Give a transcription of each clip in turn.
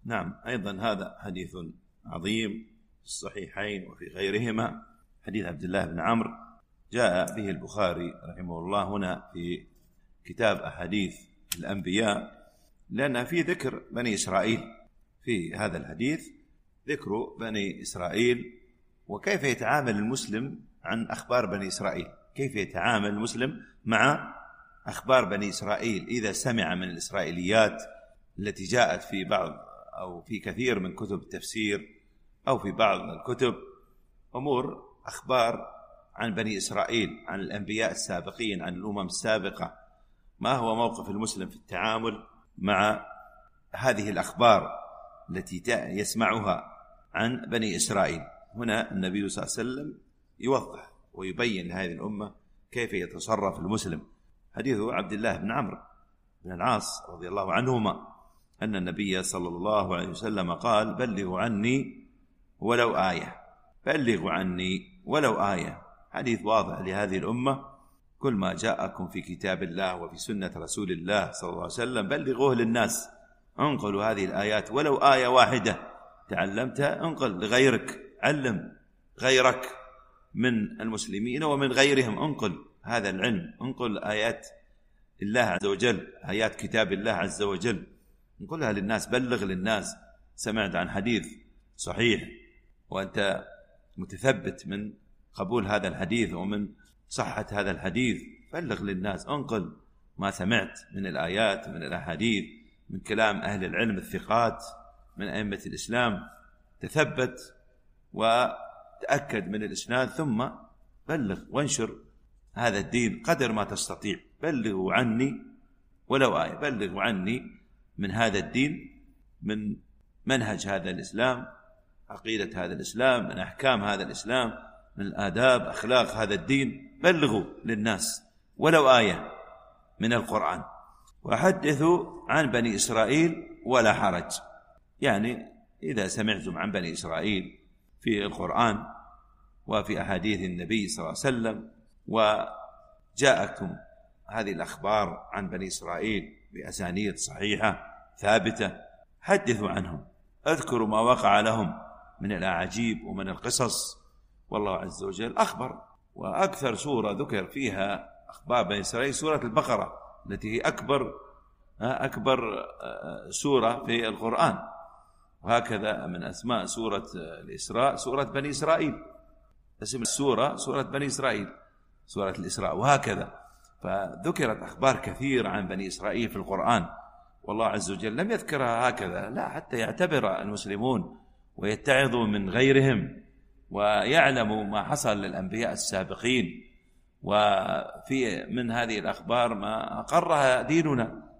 نعم، أيضا هذا حديث عظيم في الصحيحين وفي غيرهما، حديث عبد الله بن عمرو، جاء به البخاري رحمه الله هنا في كتاب أحاديث الأنبياء، لأن في ذكر بني إسرائيل. في هذا الحديث ذكر بني إسرائيل وكيف يتعامل المسلم عن أخبار بني إسرائيل، كيف يتعامل المسلم مع أخبار بني إسرائيل إذا سمع من الإسرائيليات التي جاءت في بعض أو في كثير من كتب التفسير أو في بعض الكتب أمور أخبار عن بني إسرائيل، عن الأنبياء السابقين، عن الأمم السابقة. ما هو موقف المسلم في التعامل مع هذه الأخبار التي يسمعها عن بني إسرائيل؟ هنا النبي صلى الله عليه وسلم يوضح ويبين لهذه الأمة كيف يتصرف المسلم. حديث عبد الله بن عمرو بن العاص رضي الله عنهما أن النبي صلى الله عليه وسلم قال: بلغوا عني ولو آية، بلغوا عني ولو آية. حديث واضح لهذه الأمة: كل ما جاءكم في كتاب الله وفي سنة رسول الله صلى الله عليه وسلم بلغوه للناس، انقلوا هذه الآيات ولو آية واحدة تعلمتها انقل لغيرك، علم غيرك من المسلمين ومن غيرهم، انقل هذا العلم، انقل آيات الله عز وجل، آيات كتاب الله عز وجل، انقلها للناس، بلغ للناس. سمعت عن حديث صحيح وأنت متثبت من قبول هذا الحديث ومن صحة هذا الحديث، بلغ للناس، انقل ما سمعت من الآيات من الأحاديث من كلام أهل العلم الثقات من أئمة الإسلام، تثبت وتأكد من الإسناد، ثم بلغ وانشر هذا الدين قدر ما تستطيع. بلغوا عني ولو آية، بلغوا عني من هذا الدين، من منهج هذا الإسلام، عقيدة هذا الإسلام، من أحكام هذا الإسلام، من الآداب أخلاق هذا الدين، بلغوا للناس ولو آية من القرآن. وحدثوا عن بني إسرائيل ولا حرج، يعني إذا سمعتم عن بني إسرائيل في القرآن وفي أحاديث النبي صلى الله عليه وسلم وجاءكم هذه الأخبار عن بني إسرائيل بأسانيد صحيحة ثابتة، حدثوا عنهم، اذكروا ما وقع لهم من الأعاجيب ومن القصص. والله عز وجل أخبر، وأكثر سورة ذكر فيها أخبار بني إسرائيل سورة البقرة، التي هي أكبر سورة في القرآن. وهكذا من أسماء سورة الإسراء سورة بني إسرائيل، اسم السورة سورة بني إسرائيل، سورة الإسراء، وهكذا. فذكرت أخبار كثير عن بني إسرائيل في القرآن، والله عز وجل لم يذكرها هكذا، لا، حتى يعتبر المسلمون ويتعظوا من غيرهم ويعلموا ما حصل للأنبياء السابقين. وفي من هذه الأخبار ما أقرها ديننا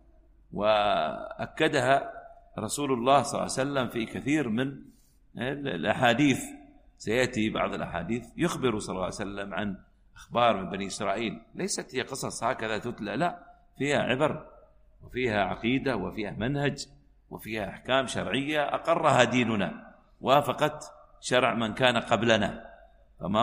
وأكدها رسول الله صلى الله عليه وسلم في كثير من الأحاديث. سيأتي بعض الأحاديث يخبر صلى الله عليه وسلم عن أخبار من بني إسرائيل، ليست هي قصص هكذا تتلى، لا، فيها عبر وفيها عقيدة وفيها منهج وفيها أحكام شرعية أقرها ديننا، وافقت شرع من كان قبلنا. فما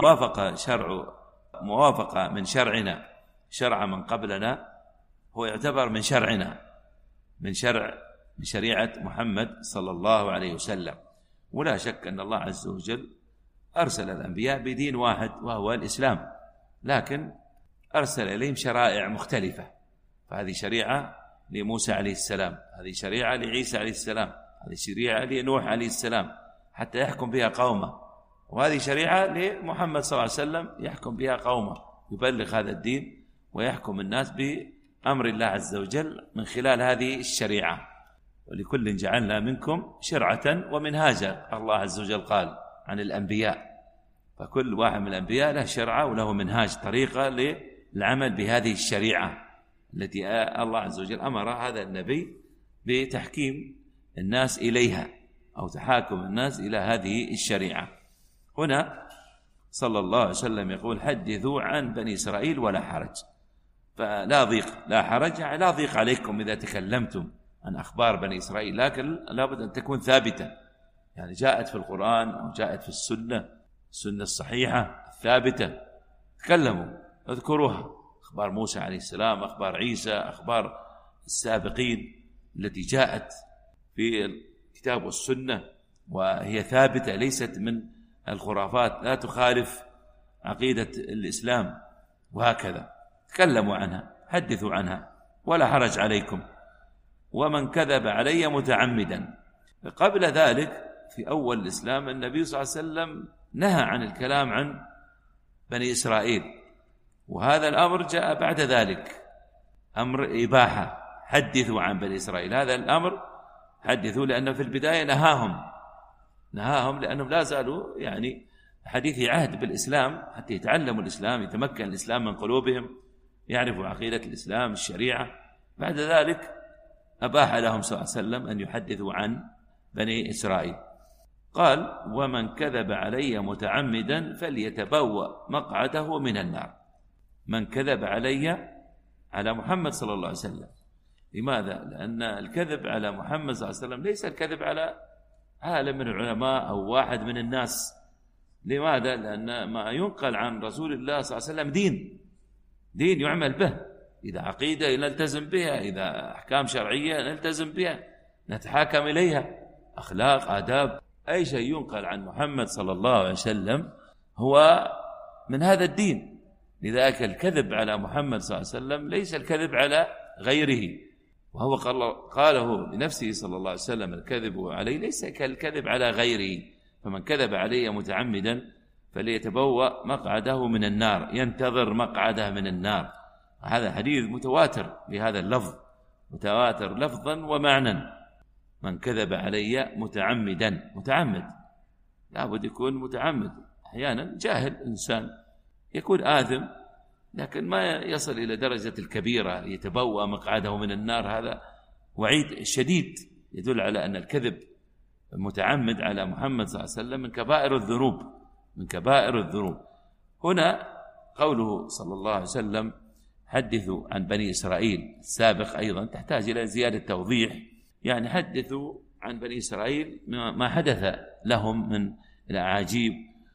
موافقة من شرعنا شرع من قبلنا هو يعتبر من شرعنا، من شريعة محمد صلى الله عليه وسلم. ولا شك أن الله عز وجل أرسل الأنبياء بدين واحد وهو الإسلام، لكن أرسل إليهم شرائع مختلفة. فهذه شريعة لموسى عليه السلام، هذه شريعة لعيسى عليه السلام، هذه شريعة لنوح عليه السلام حتى يحكم بها قومه، وهذه شريعة لمحمد صلى الله عليه وسلم يحكم بها قومه، يبلغ هذا الدين ويحكم الناس بأمر الله عز وجل من خلال هذه الشريعة. ولكل جعلنا منكم شرعة ومنهاجا، الله عز وجل قال عن الأنبياء، فكل واحد من الأنبياء له شرعة وله منهاج، طريقة للعمل بهذه الشريعة التي الله عز وجل أمر هذا النبي بتحكيم الناس إليها أو تحاكم الناس إلى هذه الشريعة. هنا صلى الله عليه وسلم يقول: حدثوا عن بني إسرائيل ولا حرج. فلا ضيق، لا حرج، يعني لا ضيق عليكم إذا تكلمتم عن أخبار بني إسرائيل، لكن لابد أن تكون ثابتة، يعني جاءت في القرآن أو جاءت في السنة الصحيحة الثابتة، تكلموا، اذكروها، أخبار موسى عليه السلام، أخبار عيسى، أخبار السابقين التي جاءت في الكتاب والسنة، وهي ثابتة ليست من الخرافات، لا تخالف عقيدة الإسلام، وهكذا تكلموا عنها، حدثوا عنها ولا حرج عليكم. ومن كذب علي متعمدا. قبل ذلك في أول الإسلام النبي صلى الله عليه وسلم نهى عن الكلام عن بني إسرائيل، وهذا الأمر جاء بعد ذلك، أمر إباحة، حدثوا عن بني إسرائيل، هذا الأمر حدثوا، لأنه في البداية نهاهم لأنهم لا زالوا يعني حديث عهد بالإسلام، حتى يتعلموا الإسلام، يتمكن الإسلام من قلوبهم، يعرفوا عقيدة الإسلام الشريعة. بعد ذلك أباح لهم صلى الله عليه وسلم أن يحدثوا عن بني إسرائيل. قال: ومن كذب علي متعمدا فليتبوأ مقعده من النار. من كذب علي، على محمد صلى الله عليه وسلم. لماذا؟ لأن الكذب على محمد صلى الله عليه وسلم ليس الكذب على عالم من العلماء أو واحد من الناس. لماذا؟ لأن ما ينقل عن رسول الله صلى الله عليه وسلم دين يعمل به، إذا عقيدة نلتزم بها، إذا أحكام شرعية نلتزم بها، نتحاكم إليها، أخلاق، آداب، أي شيء ينقل عن محمد صلى الله عليه وسلم هو من هذا الدين. لذلك الكذب على محمد صلى الله عليه وسلم ليس الكذب على غيره، وهو قاله لنفسه صلى الله عليه وسلم: الكذب علي ليس كالكذب على غيره، فمن كذب علي متعمدا فليتبوأ مقعده من النار، ينتظر مقعده من النار. هذا حديث متواتر بهذا اللفظ، متواتر لفظا ومعنى. من كذب علي متعمدا، متعمد لابد يكون متعمد، أحيانا جاهل إنسان يكون آثم لكن ما يصل إلى درجة الكبيرة يتبوأ مقعده من النار، هذا وعيد شديد يدل على أن الكذب متعمد على محمد صلى الله عليه وسلم من كبائر الذنوب. هنا قوله صلى الله عليه وسلم: حدثوا عن بني إسرائيل، السابق أيضا تحتاج إلى زيادة توضيح، يعني حدثوا عن بني إسرائيل ما حدث لهم من الأعاجيب،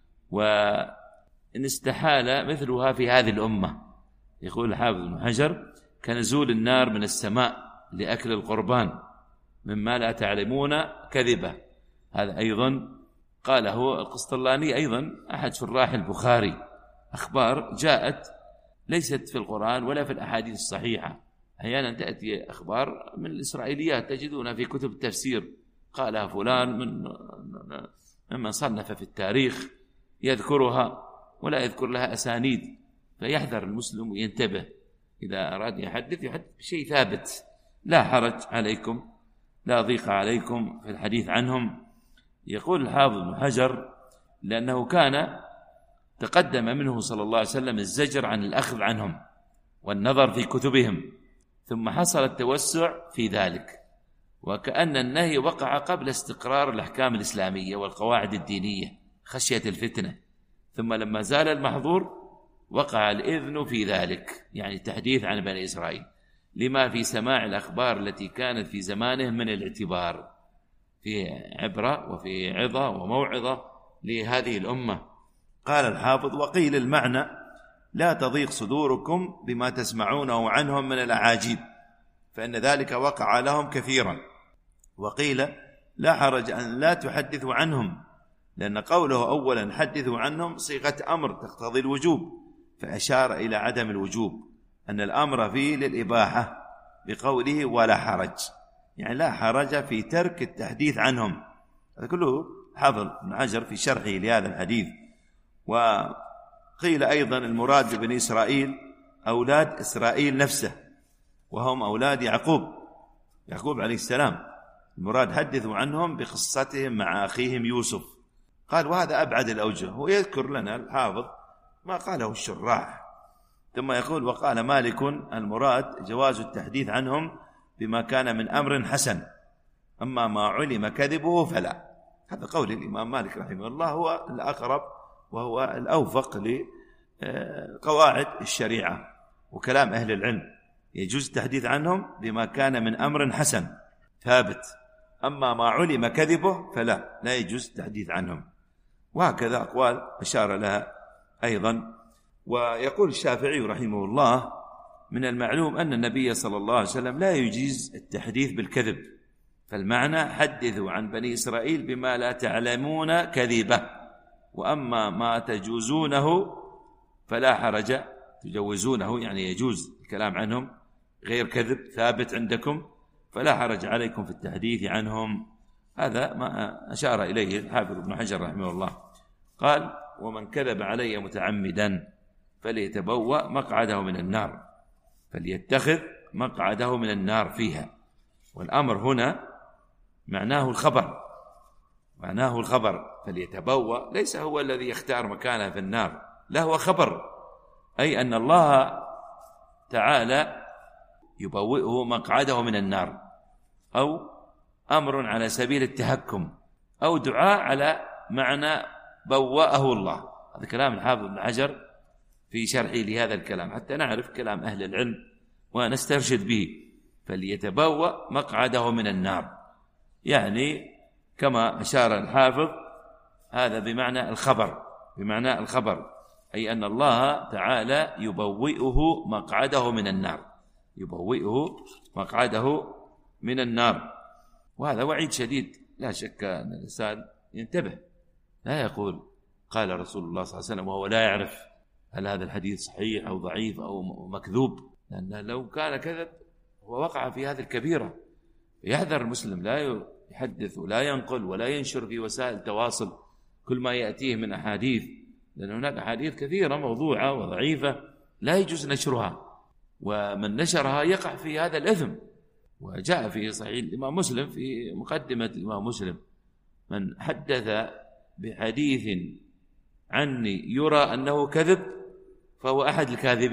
وإن استحال مثلها في هذه الأمة. يقول الحافظ ابن حجر: كنزول النار من السماء لأكل القربان مما لا تعلمون كذبة. هذا أيضا قاله القسطلاني، أيضا أحد شراح البخاري، أخبار جاءت ليست في القرآن ولا في الأحاديث الصحيحة. أحيانا تأتي أخبار من الإسرائيليات تجدون في كتب التفسير، قالها فلان ممن صنف في التاريخ يذكرها ولا يذكر لها أسانيد، فيحذر المسلم وينتبه، إذا أراد يحدث بشيء ثابت، لا حرج عليكم، لا ضيق عليكم في الحديث عنهم. يقول الحافظ ابن حجر: لأنه كان تقدم منه صلى الله عليه وسلم الزجر عن الأخذ عنهم والنظر في كتبهم، ثم حصل التوسع في ذلك، وكأن النهي وقع قبل استقرار الأحكام الإسلامية والقواعد الدينية خشية الفتنة، ثم لما زال المحظور وقع الإذن في ذلك، يعني التحديث عن بني إسرائيل، لما في سماع الأخبار التي كانت في زمانه من الاعتبار، في عبرة وفي عظة وموعظة لهذه الأمة. قال الحافظ: وقيل المعنى: لا تضيق صدوركم بما تسمعونه عنهم من الأعاجيب، فإن ذلك وقع لهم كثيرا. وقيل: لا حرج أن لا تحدثوا عنهم، لأن قوله أولا حدثوا عنهم صيغة أمر تقتضي الوجوب، فأشار إلى عدم الوجوب، أن الأمر فيه للإباحة بقوله ولا حرج، يعني لا حرج في ترك التحديث عنهم. هذا كله حافظ ابن حجر في شرحه لهذا الحديث. وقيل أيضا المراد ببني إسرائيل أولاد إسرائيل نفسه، وهم أولاد يعقوب عليه السلام، المراد حدثوا عنهم بقصتهم مع أخيهم يوسف. قال: وهذا أبعد الأوجه، ويذكر لنا الحافظ ما قاله الشراح، ثم يقول: وقال مالك: المراد جواز التحديث عنهم بما كان من أمر حسن، أما ما علم كذبه فلا. هذا قول الإمام مالك رحمه الله، هو الأقرب وهو الأوفق لقواعد الشريعة وكلام أهل العلم، يجوز التحديث عنهم بما كان من أمر حسن ثابت، أما ما علم كذبه لا يجوز التحديث عنهم. وهكذا أقوال أشار لها أيضا. ويقول الشافعي رحمه الله: من المعلوم أن النبي صلى الله عليه وسلم لا يجيز التحديث بالكذب، فالمعنى حدثوا عن بني إسرائيل بما لا تعلمون كذبه، وأما ما تجوزونه فلا حرج. تجوزونه يعني يجوز الكلام عنهم غير كذب ثابت عندكم، فلا حرج عليكم في التحديث عنهم. هذا ما أشار إليه الحافظ ابن حجر رحمه الله. قال: ومن كذب علي متعمدا فليتبوأ مقعده من النار، فليتخذ مقعده من النار فيها. والأمر هنا معناه الخبر، فليتبوأ ليس هو الذي يختار مكانه في النار، لا، هو خبر، أي أن الله تعالى يبوئه مقعده من النار، أو أمر على سبيل التهكم، أو دعاء على معنى بوأه الله. هذا كلام الحافظ ابن حجر في شرحه لهذا الكلام حتى نعرف كلام أهل العلم ونسترشد به. فليتبوأ مقعده من النار، يعني كما أشار الحافظ هذا بمعنى الخبر، أي أن الله تعالى يبوئه مقعده من النار. وهذا وعيد شديد، لا شك أن الإنسان ينتبه، لا يقول قال رسول الله صلى الله عليه وسلم وهو لا يعرف هل هذا الحديث صحيح أو ضعيف أو مكذوب، لأن لو كان كذب هو وقع في هذه الكبيرة. يحذر المسلم لا يحدث ولا ينقل ولا ينشر في وسائل التواصل كل ما يأتيه من أحاديث، لأن هناك أحاديث كثيرة موضوعة وضعيفة لا يجوز نشرها، ومن نشرها يقع في هذا الإثم. وجاء في صحيح الإمام مسلم في مقدمة الإمام مسلم: من حدث بحديث عني يرى أنه كذب فهو أحد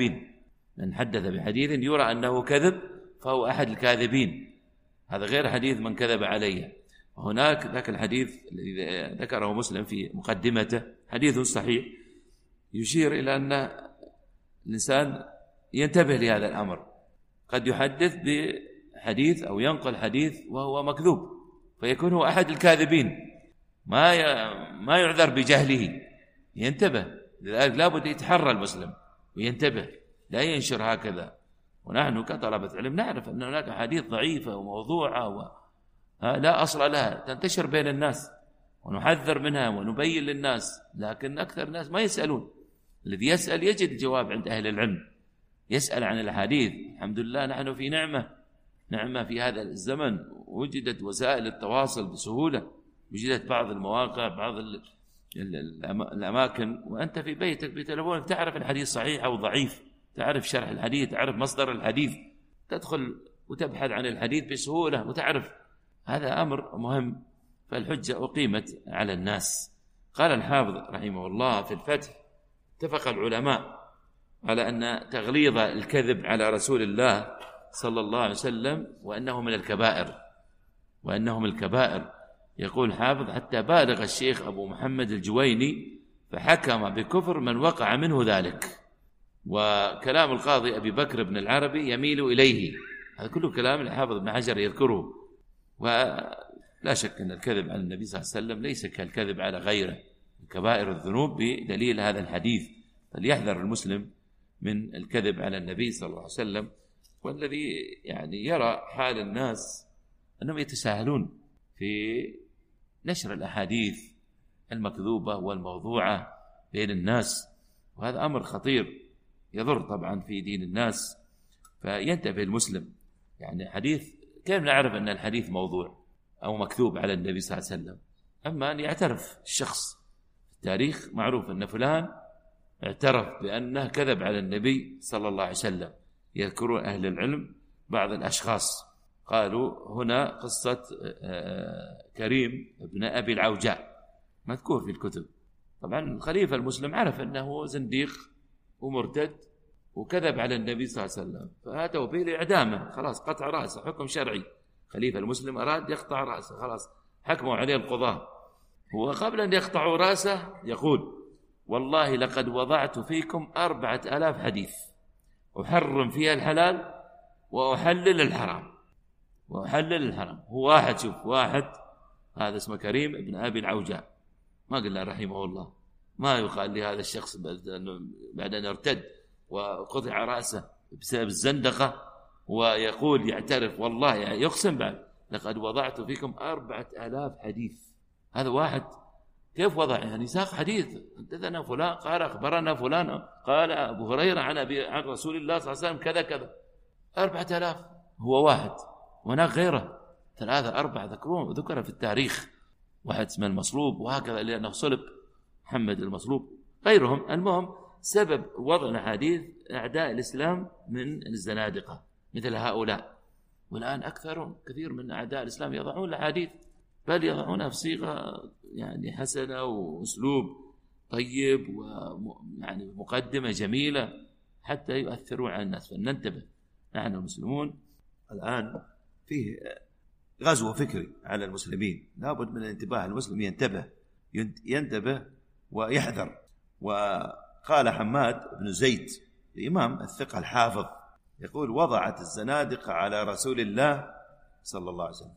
الكاذبين. هذا غير حديث من كذب علي. هناك ذاك الحديث الذي ذكره مسلم في مقدمته حديث صحيح يشير إلى أن الإنسان ينتبه لهذا الأمر، قد يحدث بحديث أو ينقل حديث وهو مكذوب فيكون هو أحد الكاذبين، ما يعذر بجهله، ينتبه. لذلك لا بد يتحرى المسلم وينتبه، لا ينشر هكذا. ونحن كطلبة علم نعرف أن هناك حديث ضعيفة وموضوعة لا أصل لها تنتشر بين الناس، ونحذر منها ونبين للناس، لكن أكثر الناس ما يسألون. الذي يسأل يجد الجواب عند أهل العلم، يسأل عن الحديث. الحمد لله نحن في نعمة في هذا الزمن، وجدت وسائل التواصل بسهولة، وجدت بعض المواقع، بعض الأماكن، وأنت في بيتك بتلفونك تعرف الحديث صحيح أو ضعيف، تعرف شرح الحديث، تعرف مصدر الحديث، تدخل وتبحث عن الحديث بسهولة وتعرف. هذا أمر مهم، فالحجة أقيمت على الناس. قال الحافظ رحمه الله في الفتح: اتفق العلماء على أن تغليظ الكذب على رسول الله صلى الله عليه وسلم وأنه من الكبائر. يقول الحافظ: حتى بالغ الشيخ أبو محمد الجويني فحكم بكفر من وقع منه ذلك. وكلام القاضي أبي بكر بن العربي يميل إليه. هذا كله كلام الحافظ ابن حجر يذكره. ولا شك أن الكذب على النبي صلى الله عليه وسلم ليس كالكذب على غيره، كبائر الذنوب بدليل هذا الحديث. فليحذر المسلم من الكذب على النبي صلى الله عليه وسلم. والذي يعني يرى حال الناس أنهم يتساهلون في نشر الأحاديث المكذوبة والموضوعة بين الناس، وهذا أمر خطير يضر طبعا في دين الناس. فينتبه المسلم. يعني حديث، كيف نعرف أن الحديث موضوع أو مكذوب على النبي صلى الله عليه وسلم؟ أما أن يعترف الشخص في التاريخ، معروف أن فلان اعترف بأنه كذب على النبي صلى الله عليه وسلم. يذكرون أهل العلم بعض الأشخاص قالوا هنا قصة كريم ابن أبي العوجاء مذكور في الكتب. طبعا الخليفة المسلم عرف أنه زنديق ومرتد وكذب على النبي صلى الله عليه وسلم، فأتوا به لإعدامه، خلاص قطع رأسه، حكم شرعي. خليفة المسلم أراد يقطع رأسه، خلاص حكموا عليه القضاة. وقبل أن يقطعوا رأسه يقول: والله لقد وضعت فيكم 4000 حديث أحرم فيها الحلال وأحلل الحرام. هو واحد، شوف، واحد هذا اسمه كريم ابن أبي العوجاء، ما قلنا رحمه الله، ما يقال لهذا الشخص بعد أن ارتد وقطع رأسه بسبب الزندقة، ويقول يعترف والله، يقسم بعد لقد وضعت فيكم 4000 حديث. هذا واحد كيف وضع؟ يعني ساق حديث، حدثنا فلان قال أخبرنا فلان قال أبو هريرة عن رسول الله صلى الله عليه وسلم كذا كذا. 4000 هو واحد، وهناك غيره 3 4 ذكر في التاريخ. واحد اسمه المصلوب، وهكذا لأنه صلب محمد المصلوب، غيرهم. المهم سبب وضع الأحاديث أعداء الإسلام من الزنادقة مثل هؤلاء. والآن كثير من أعداء الإسلام يضعون الأحاديث، بل يضعونها في صيغة يعني حسنة وأسلوب طيب ويعني مقدمة جميلة حتى يؤثروا على الناس. فننتبه نحن المسلمون الآن فيه غزو فكري على المسلمين، لابد من الانتباه. المسلم ينتبه ويحذر. وقال حماد بن زيد الإمام الثقة الحافظ يقول: وضعت الزنادقة على رسول الله صلى الله عليه وسلم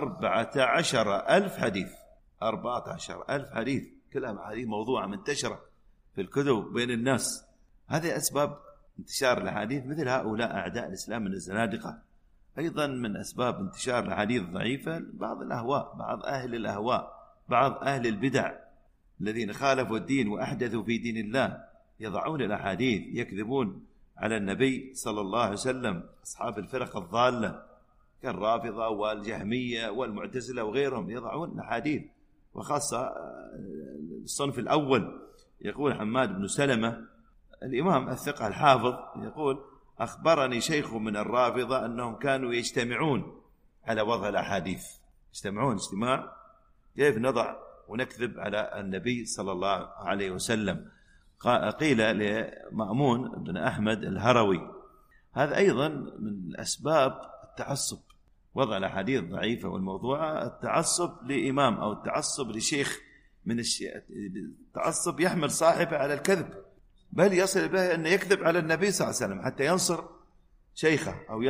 14,000 حديث. 14,000 حديث، كلها حديث موضوعة منتشرة في الكتب بين الناس. هذه أسباب انتشار الحديث. مثل هؤلاء أعداء الإسلام من الزنادقة. أيضا من أسباب انتشار الحديث الضعيفة بعض الأهواء، بعض أهل الأهواء، بعض أهل البدع الذين خالفوا الدين وأحدثوا في دين الله، يضعون الأحاديث، يكذبون على النبي صلى الله عليه وسلم. أصحاب الفرق الضالة كالرافضة والجهمية والمعتزلة وغيرهم يضعون الأحاديث، وخاصة الصنف الأول. يقول حماد بن سلمة الإمام الثقة الحافظ يقول: أخبرني شيخ من الرافضة أنهم كانوا يجتمعون على وضع الأحاديث. يجتمعون اجتماع كيف نضع ونكذب على النبي صلى الله عليه وسلم. قيل لمأمون بن أحمد الهروي. هذا أيضا من أسباب التعصب، وضع الأحاديث الضعيفة والموضوعة. التعصب لإمام أو التعصب لشيخ من التعصب يحمل صاحبه على الكذب، بل يصل به أن يكذب على النبي صلى الله عليه وسلم حتى ينصر شيخه أو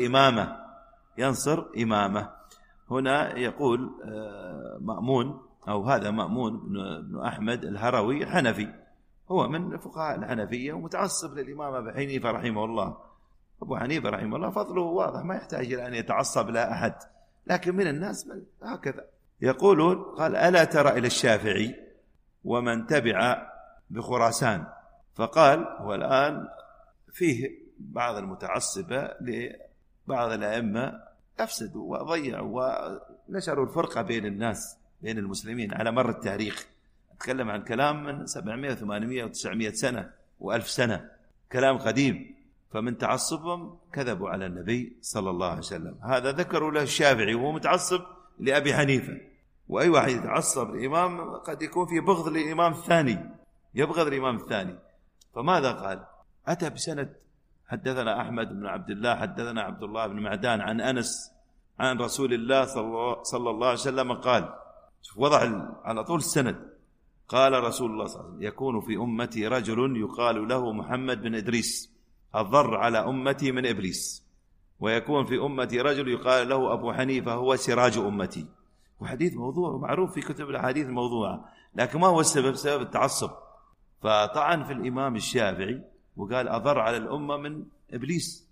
ينصر إمامه. هنا يقول مأمون، أو هذا مأمون بن أحمد الهروي حنفي، هو من فقهاء الحنفية ومتعصب للإمام أبي حنيفة رحمه الله. أبو حنيفة رحمه الله فضله واضح، ما يحتاج إلى أن يتعصب لا أحد، لكن من الناس من هكذا يقولون. قال: ألا ترى إلى الشافعي ومن تبع بخراسان؟ فقال: والآن فيه بعض المتعصبة لبعض الأئمة أفسدوا وضيعوا ونشروا الفرقة بين الناس، بين المسلمين على مر التاريخ. أتكلم عن كلام من 700 800 و900 سنة و1000 سنة، كلام قديم. فمن تعصبهم كذبوا على النبي صلى الله عليه وسلم. هذا ذكروا له الشافعي وهو متعصب لأبي حنيفة. وأي واحد يتعصب الإمام قد يكون في بغض للإمام الثاني، يبغض الإمام الثاني. فماذا قال؟ أتى بسند: حدثنا أحمد بن عبد الله حدثنا عبد الله بن معدان عن أنس عن رسول الله صلى الله عليه وسلم قال. وضع على طول السند. قال رسول الله صلى الله عليه وسلم: يكون في أمتي رجل يقال له محمد بن إدريس الضر على أمتي من إبليس، ويكون في أمتي رجل يقال له أبو حنيفة هو سراج أمتي. وحديث موضوع معروف في كتب الحديث الموضوعة، لكن ما هو السبب؟ سبب التعصب. فطعن في الإمام الشافعي وقال أضر على الأمة من إبليس،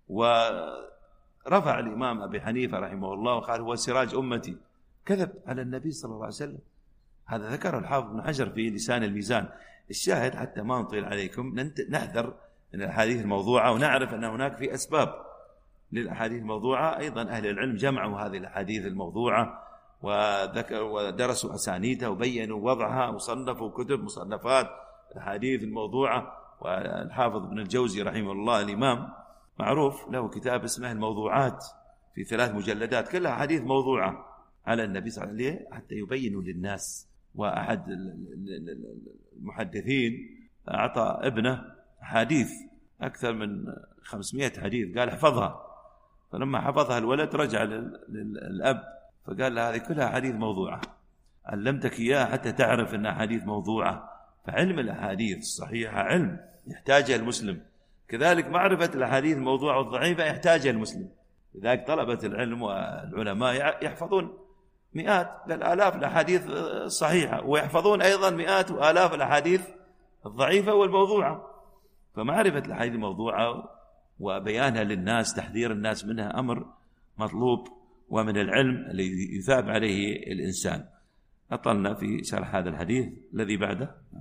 ورفع الإمام أبي حنيفة رحمه الله وقال هو سراج أمتي. كذب على النبي صلى الله عليه وسلم. هذا ذكر الحافظ بن حجر في لسان الميزان. الشاهد حتى ما نطيل عليكم، نحذر من الأحاديث الموضوعة، ونعرف أن هناك في أسباب للأحاديث الموضوعة. أيضا أهل العلم جمعوا هذه الأحاديث الموضوعة ودرسوا أسانيدها وبينوا وضعها وصنفوا كتب مصنفات الأحاديث الموضوعة. والحافظ ابن الجوزي رحمه الله الإمام معروف له كتاب اسمه الموضوعات في 3 مجلدات كلها حديث موضوعة على النبي صلى الله عليه وسلم حتى يبينوا للناس. وأحد المحدثين أعطى ابنه حديث أكثر من 500 حديث، قال احفظها. فلما حفظها الولد رجع للأب فقال له هذه كلها حديث موضوعة، علمتك إياها حتى تعرف أنها حديث موضوعة. فعلم الأحاديث الصحيحة علم يحتاجها المسلم، كذلك معرفة الأحاديث الموضوعة والضعيفة يحتاجها المسلم. لذلك طلبة العلم والعلماء يحفظون مئات بل آلاف الأحاديث الصحيحة، ويحفظون أيضا مئات وآلاف الأحاديث الضعيفة والموضوعة. فمعرفة الأحاديث الموضوعة وبيانها للناس، تحذير الناس منها أمر مطلوب. ومن العلم الذي يثاب عليه الإنسان. أطلنا في شرح هذا الحديث. الذي بعده